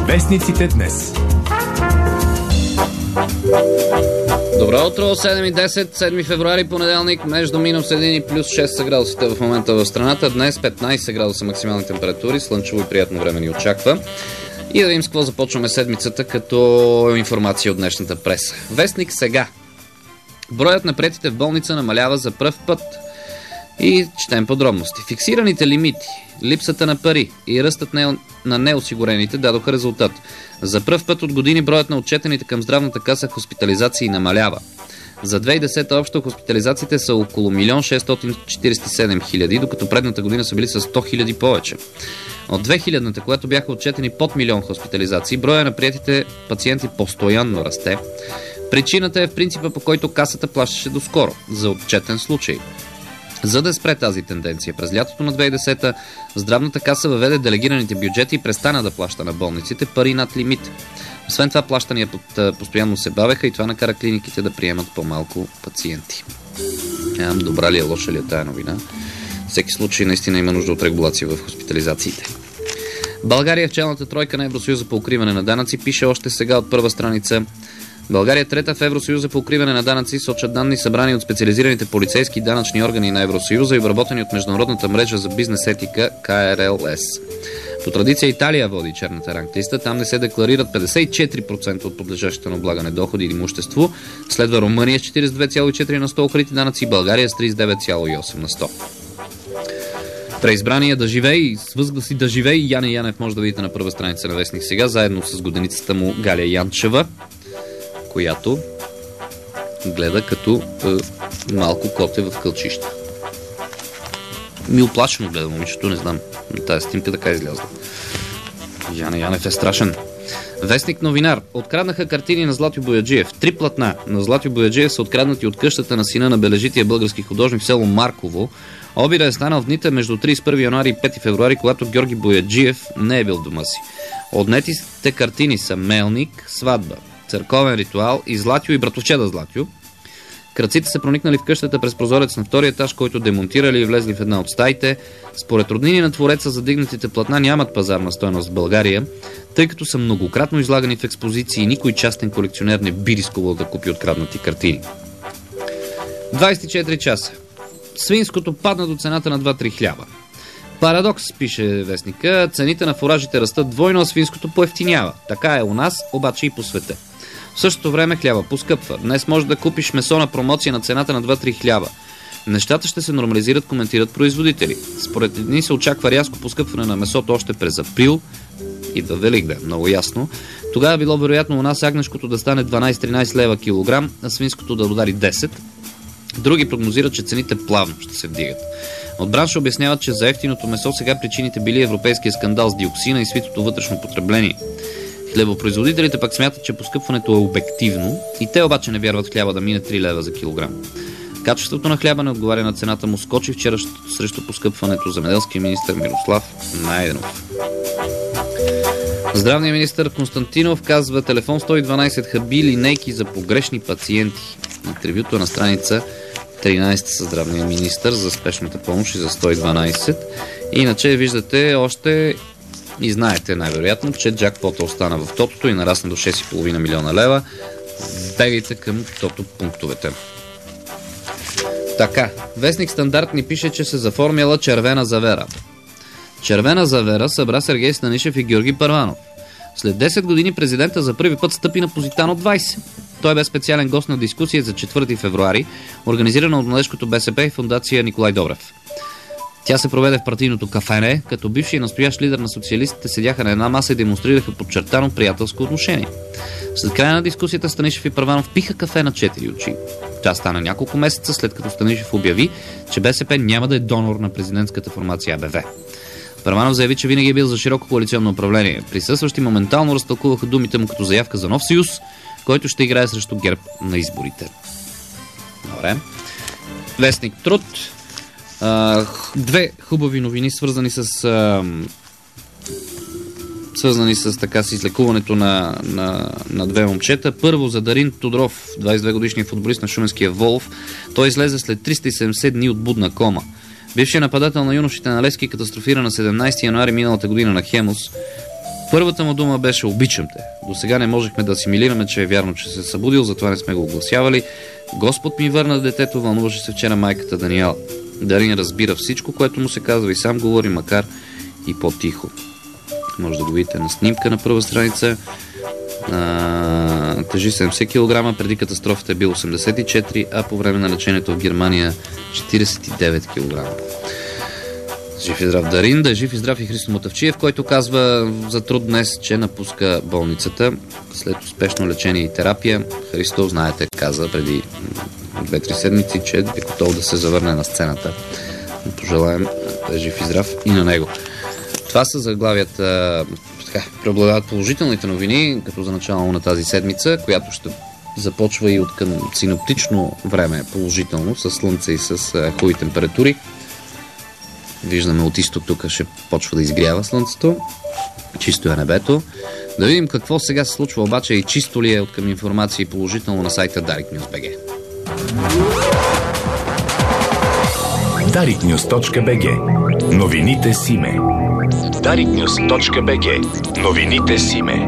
Вестниците днес. Добро утро, 7:10, 7 февруари, понеделник, между минус 1 и плюс 6 са градусите в момента в страната. Днес 15 градуса максимални температури, слънчево и приятно време ни очаква. И да видим с какво започваме седмицата като информация от днешната преса. Вестник сега. Броят на приетите в болница намалява за пръв път. И четем подробности. Фиксираните лимити, липсата на пари и ръстът на неосигурените дадоха резултат. За пръв път от години броят на отчетените към здравната каса хоспитализации намалява. За 2010 общо хоспитализациите са около 1 647 000, докато предната година са били с 100 000 повече. От 2000-та, когато бяха отчетени под милион хоспитализации, броя на приетите пациенти постоянно расте. Причината е в принципа, по който касата плащаше доскоро, за отчетен случай. За да спре тази тенденция, през лятото на 2010-та здравната каса въведе делегираните бюджети и престана да плаща на болниците пари над лимит. Освен това, плащания постоянно се бавеха и това накара клиниките да приемат по-малко пациенти. Добра ли е, лоша ли е тая новина? В всеки случай наистина има нужда от регулация в хоспитализациите. България в челната тройка на Евросъюза по укриване на данъци, пише още сега от първа страница. България трета в Евросъюза по укриване на данъци, сочат данни събрани от специализираните полицейски и данъчни органи на Евросъюза и обработени от Международната мрежа за бизнес етика КРЛС. По традиция Италия води черната ранглиста, там не се декларират 54% от подлежащите на облагане доходи или имущество, следва Румъния с 42,4 на 100 укрити данъци и България с 39,8 на 100. Преизбрания да живее и с възгласи да живее Яне Янев може да видите на първа страница на Вестник сега, заедно с годеницата му Галя Янчева, която гледа като малко коте в кълчище. Оплашено гледа момичето, не знам. Тая снимка така излязла. Яне Янев е страшен. Вестник новинар. Откраднаха картини на Златю Бояджиев. 3 платна на Златю Бояджиев са откраднати от къщата на сина на бележития български художник в село Марково. Обира е станал в дните между 31 януари и 5 февруари, когато Георги Бояджиев не е бил в дома си. Отнетите картини са Мелник, Сватба, Църковен ритуал и Златю и братовчеда Златю. Крадците са проникнали в къщата през прозорец на втория етаж, който демонтирали и влезли в една от стаите. Според роднини на твореца, задигнатите платна нямат пазарна стойност в България, тъй като са многократно излагани в експозиции и никой частен колекционер не би рискувал да купи откраднати картини. 24 часа. Свинското падна до цената на 2-3 хляба. Парадокс, пише вестника, цените на фуражите растат двойно, а свинското поевтинява. Така е у нас, обаче и по света. В същото време хляба поскъпва. Днес може да купиш месо на промоция на цената на 2-3 хляба. Нещата ще се нормализират, коментират производители. Според едни се очаква рязко поскъпване на месото още през април. Идва Великден, много ясно. Тогава било вероятно у нас агнешкото да стане 12-13 лева килограм, а свинското да удари 10. Други прогнозират, че цените плавно ще се вдигат. От бранша обясняват, че за ефтиното месо сега причините били европейския скандал с диоксина и свитото вътрешно потребление. Хлебопроизводителите пък смятат, че поскъпването е обективно и те обаче не вярват хляба да мине 3 лева за килограм. Качеството на хляба не отговаря на цената му, скочи вчера срещу поскъпването земеделския министър Мирослав Найденов. Здравният министър Константинов казва: телефон 112 хаби линейки за погрешни пациенти. Интервюто на страница 13 със здравния министър за спешната помощ и за 112. Иначе виждате още и знаете най-вероятно, че джакпота остана в тотото и нарасна до 6,5 милиона лева. Бегайте към тото пунктовете. Така, вестник Стандарт ни пише, че се заформяла червена завера. Червена завера събра Сергей Станишев и Георги Първанов. След 10 години президента за първи път стъпи на Позитано 20. Той бе специален гост на дискусия за 4 февруари, организирана от Младежкото БСП и фондация Николай Добрев. Тя се проведе в партийното кафене, като бивши и настоящ лидер на социалистите седяха на една маса и демонстрираха подчертано приятелско отношение. След края на дискусията Станишев и Първанов пиха кафе на 4 очи. Това стана няколко месеца след като Станишев обяви, че БСП няма да е донор на президентската формация АБВ. Първанов заяви, че винаги е бил за широко коалиционно управление. Присъстващи моментално разтълкуваха думите му като заявка за нов съюз, който ще играе срещу ГЕРБ на изборите. Добре. Вестник Труд. Две хубави новини, свързани с така с излекуването на две момчета. Първо за Дарин Тодоров, 22 годишния футболист на шуменския Волов. Той излезе след 370 дни от будна кома. Бившият нападател на юношите на Левски катастрофира на 17 януари миналата година на Хемус. Първата му дума беше "обичам те". До сега не можехме да асимилираме, че е вярно, че се е събудил, затова не сме го огласявали. Господ ми върна детето, вълнуваше се вчера майката Даниела. Дарин разбира всичко, което му се казва и сам говори, макар и по-тихо. Може да го видите на снимка на първа страница. Тежи 70 кг, преди катастрофата е бил 84, а по време на лечението в Германия 49 кг. Жив и здрав Дарин, да е жив и здрав и Христо Мотавчиев, който казва за труд днес, че напуска болницата след успешно лечение и терапия. Христо, знаете, каза преди 2-3 седмици, че е готов да се завърне на сцената. Пожелаем да е жив и здрав и на него. Това са заглавията. Преобладават положителните новини, като за начало на тази седмица, която ще започва и от към синоптично време положително, с слънце и с хубави температури. Виждаме от изток, тук ще почва да изгрява слънцето. Чисто е небето. Да видим какво сега се случва обаче и чисто ли е от към информации положително на сайта DarikNews.bg. DarikNews.bg. Новините Симе. DarikNews.bg. Новините Симе.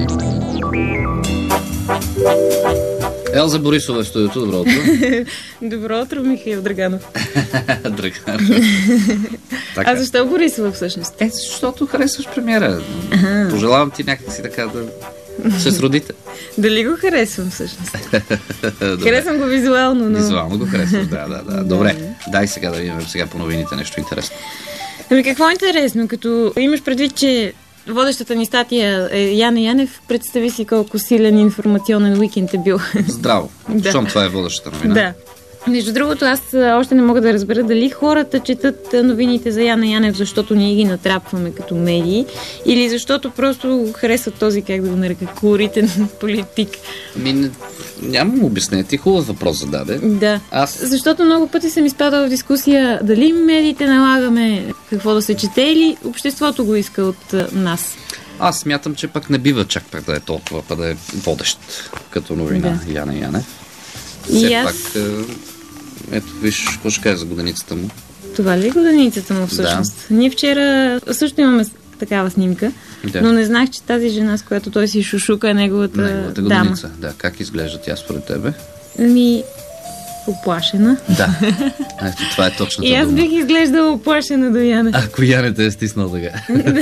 Елза Борисова е в студиото. Добро утро. Добро утро, Михаил Драганов. Драганов. А защо Борисова всъщност? Защото харесваш премиера. Пожелавам ти някакси така да се сродите. Дали го харесвам всъщност? Харесвам го визуално, но... Визуално го харесваш, да. Добре, дай сега да видим сега по новините нещо интересно. Ами какво е интересно? Като имаш предвид, че водещата ни статия е Яне Янев, представи си колко силен информационен уикенд е бил. Здраво. Щом това е водещата новина. Да. Между другото, аз още не мога да разбера дали хората четат новините за Яне Янев, защото ние ги натрапваме като медии, или защото просто харесват този, как да го нарека, колоритен политик. Нямам обяснение. Ти хубав въпрос зададе. Да. Защото много пъти съм изпадала в дискусия дали медиите налагаме какво да се чете или обществото го иска от нас. Аз смятам, че пък не бива чак пък да е толкова, пък да е водещ като новина Яне Янев. Все пак, ето виж, какво ще кажа за годеницата му. Това ли е годеницата му всъщност? Да. Ние вчера също имаме такава снимка, но не знах, че тази жена, с която той си шушука, е неговата годеница. Да, как изглежда тя според тебе? Оплашена. Да. Ето, това е точната дума. И аз бих изглеждала оплашена до Яне. Ако Яне те е стиснал така.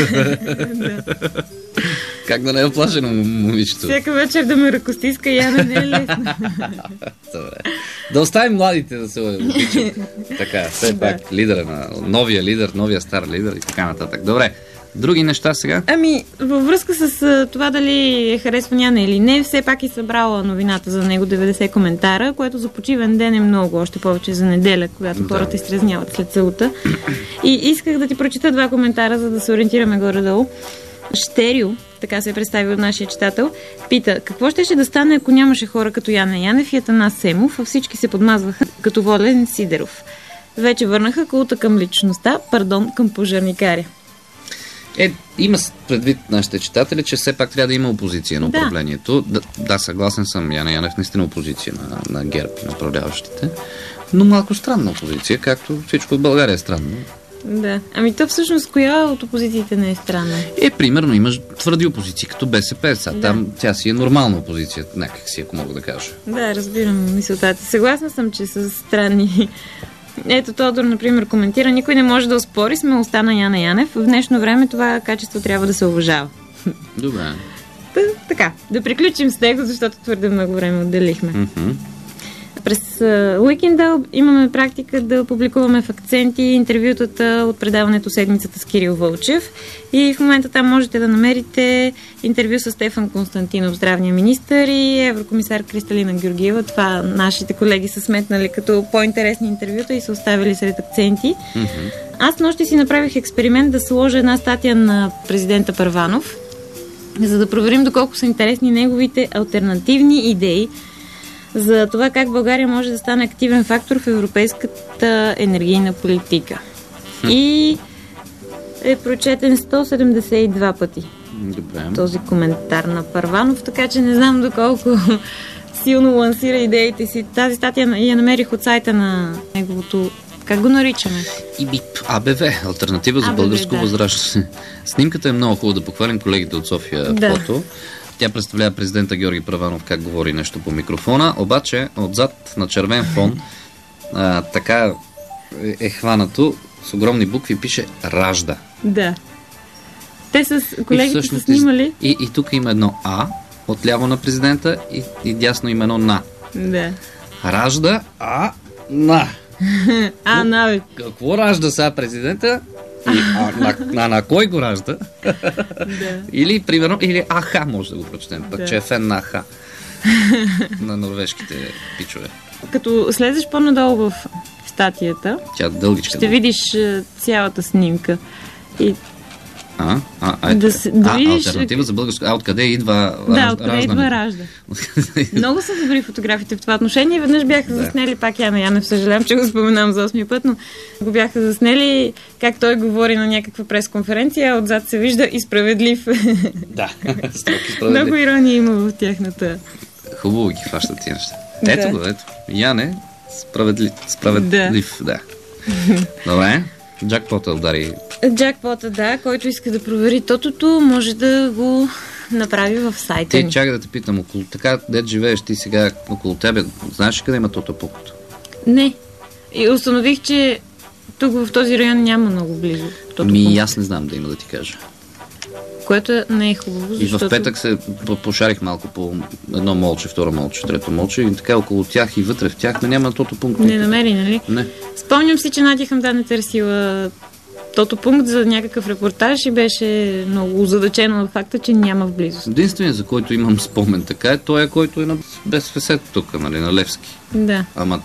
Как да не е оплашено момичето? Всяка вечер да ме ръкостиска Яне не е лесно. Добре. Да оставим младите да се обичат. Така, все пак лидера на новия лидер, новия стар лидер и така нататък. Добре. Други неща сега? Във връзка с това дали е харесван Яне или не, все пак и събрала новината за него 90 коментара, което за почивен ден е много, още повече за неделя, когато хората изтрезняват след целта. И исках да ти прочита 2 коментара, за да се ориентираме горе-долу. Штерио, така се е представил нашия читател, пита: какво щеше да стане, ако нямаше хора като Яне Янев и Атанас Семов, а всички се подмазваха като Волен Сидеров? Вече върнаха култа към личността, към пожарникаря. Има предвид нашите читатели, че все пак трябва да има опозиция на управлението. Да, съгласен съм, Яне Янев наистина опозиция на ГЕРБ и на управляващите, но малко странна опозиция, както всичко в България е странно. Да. То всъщност коя от опозициите не е странна? Примерно имаш твърди опозиции, като БСП. Там тя си е нормална опозиция, някак си, ако мога да кажа. Да, разбирам мисълта ти. Съгласна съм, че са странни. Ето Тодор, например, коментира: никой не може да оспори смелостта на Яне Янев. В днешно време това качество трябва да се уважава. Добре. Така, да приключим с него, защото твърде много време отделихме. През уикенда имаме практика да публикуваме в Акценти интервютата от предаването Седмицата с Кирил Вълчев. И в момента там можете да намерите интервю с Стефан Константинов, здравния министър, и еврокомисар Кристалина Георгиева. Това нашите колеги са сметнали като по-интересни интервюта и са оставили сред Акценти. Аз нощи си направих експеримент да сложа една статия на президента Първанов, за да проверим доколко са интересни неговите алтернативни идеи за това как България може да стане активен фактор в европейската енергийна политика. И е прочетен 172 пъти. Добре. Този коментар на Първанов, така че не знам доколко силно лансира идеите си. Тази статия я намерих от сайта на неговото Как го наричаме? АБВ, алтернатива за българско възраждане. Снимката е много хубава, да похвалим колегите от София фото. Тя представлява президента Георги Първанов как говори нещо по микрофона, обаче отзад на червен фон така е хванато с огромни букви, пише ражда. Да. Те с колегите са снимали. И тук има едно А отляво на президента и дясно има едно на. Да. Ражда на. На. Какво ражда сега президента? На кой го ражда? Да. Или, примерно, аха може да го прочетем, пък че е фен на аха. На норвежките пичове. Като слезеш по-надолу в статията, тя дългичка. Ще видиш цялата снимка. И да видиш... Алтернатива за българско. Откъде идва ражда? Много са добри фотографите в това отношение. Веднъж бяха заснели пак Яна Янев, съжалявам, че го споменам за 8-ми път, но го бяха заснели как той говори на някаква пресконференция, а отзад се вижда и справедлив. Да, справедлив. Много ирония има в тяхната. Хубаво ги фащат тия неща. Ето го, ето. Яне, справедлив. Да. Добре. Джакпота удари. Джакпота, който иска да провери тотото, може да го направи в сайта ни. Чакай да те питам, така дет живееш ти сега около тебе, знаеш ли къде има тото-пукото? Не. И установих, че тук в този район няма много близо. Аз не знам да има, да ти кажа. Което не е хубаво, защото... И в петък се пошарих малко по едно молче, второ молче, трето молче и така около тях и вътре в тях няма тото-пункт. Не намери, нали? Не. Спомням си, че Надя Хамдан е търсила тото-пункт за някакъв репортаж и беше много озадачена от факта, че няма в близост. Единственият, за който имам спомен така е той, който е на БСФС тук, нали, на Левски. Да. Ама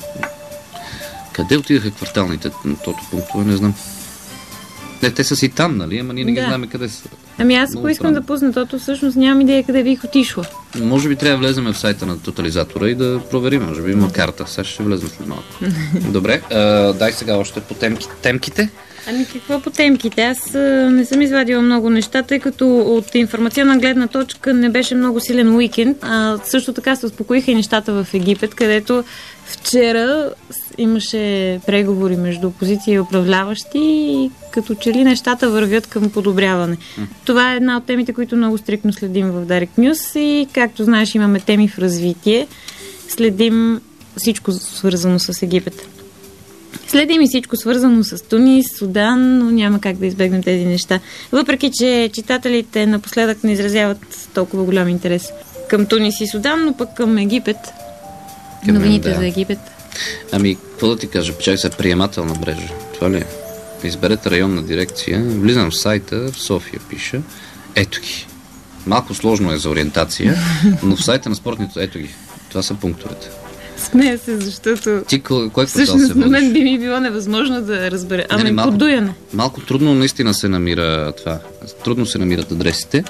къде отидаха кварталните тото-пунктове, не знам. Не, те са си там, нали? Ама ние не ги знаем къде са. Аз ако искам да пусна тото, всъщност нямам идея къде бих отишла. Може би трябва да влезем в сайта на тотализатора и да проверим. Може би има карта. Сега ще влезем след малко. Добре, дай сега още по темките. Какво по темките? Аз не съм извадила много неща, тъй като от информационна гледна точка не беше много силен уикенд. Също така се успокоиха и нещата в Египет, където вчера имаше преговори между опозиция и управляващи и като че ли нещата вървят към подобряване. Това е една от темите, които много стриктно следим в Direct News и както знаеш имаме теми в развитие. Следим всичко свързано с Египет. Следим и всичко свързано с Тунис, Судан, но няма как да избегнем тези неща. Въпреки че читателите напоследък не изразяват толкова голям интерес към Тунис и Судан, но пък към Египет. Новините за Египет. Какво да ти кажа? Чай се приемателна мрежа. Това ли е? Изберете районна дирекция. Влизам в сайта, в София пише. Ето ги. Малко сложно е за ориентация, но в сайта на спортните ето ги. Това са пунктовете. Смея се, защото ти кой квартал се всъщност на мен би ми било невъзможно да разбера. Подуяне. Малко трудно наистина се намира това. Трудно се намират адресите.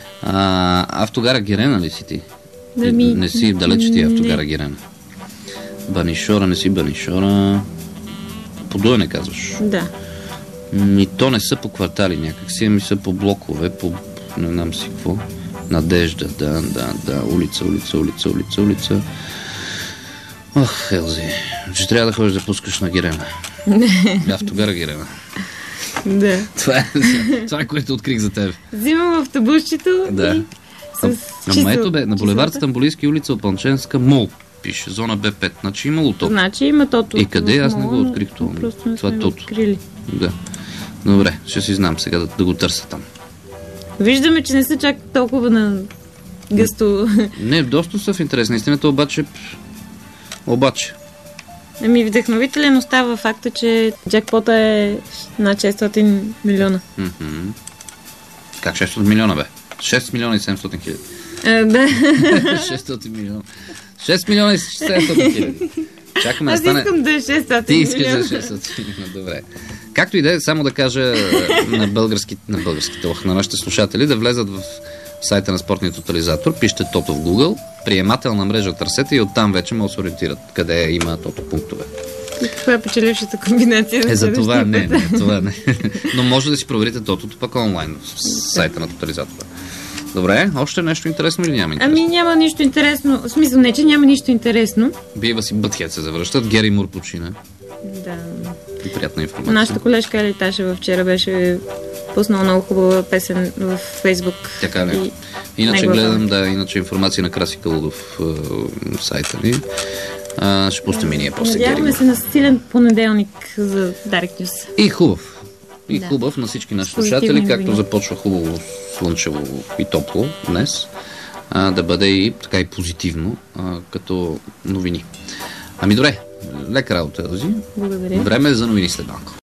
Автогара Герена ли си ти? Не си далеч ти Автогара Герена. Банишора, не си Банишора. Подуяне казваш? Да. И то не са по квартали някакси, ами са по блокове, по не знам си какво. Надежда, да. Улица. Ох, Елзи, ще трябва да ходиш да пускаш на Герена. Автогара Герена. Да. Това е, което открих за теб. Взимам в табушчето и Ама ето на булевард Стамбулийски, улица Опанченска, мол. Пише, зона Б5. Значи имало тото. Значи има тото. И къде? Аз не го открих това. Това е тото. Да. Добре, ще си знам сега да го търся там. Виждаме, че не са чак толкова на гъсто. Не, доста са в интерес. Наистина, обаче. Вдъхновителен остава факта, че джакпота е над 600 милиона. Как 600 милиона, бе? 6 милиона и 700 хиляди. Да. 600 милиона. 6 милиона и 700 хиляди. Чакаме да стане... Аз искам да е 600 милиона. Ти искаш да е 600 милиона, добре. Както и да е, само да кажа на нашите слушатели да влезат в сайта на спортния тотализатор, пишете тото в Google, приемателна мрежа търсете и оттам вече може да се ориентират къде има тото пунктове. И каква е печелившата комбинация? За това не. Но може да си проверите тотото пък онлайн в сайта на тотализатора. Добре, още нещо интересно или няма интересно? Няма нищо интересно. В смисъл не, че няма нищо интересно. Бива си Бътхед се завръщат, Гери Мур почина. Да. И приятна информация. Нашата колежка Ели Ташева вчера беше пуснала много хубава песен в Фейсбук. Така ли? Иначе гледам, иначе информация на Краси Калудов в сайта ни. Ще пустим и ние после. Надяваме се на силен понеделник за Dark News. И хубав. И хубав на всички наши слушатели, както започва хубаво, слънчево и топло днес, да бъде и така и позитивно, като новини. Ами добре, лека работа, Елзи. Благодаря. Време е за новини след малко.